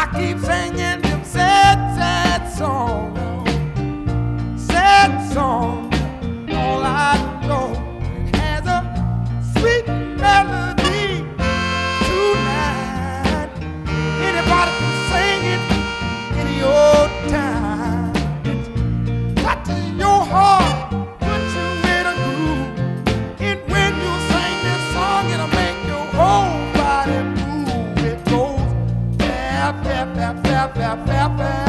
keep singing them sad, sad songs. Sad songs. All I know has a sweet melody tonight. Anybody can sing it in your time. It's touching your heart, put you in a groove. And when you sing this song, it'll make your whole body move. It goes fap, fap, fap, fap, fap, fap, fap.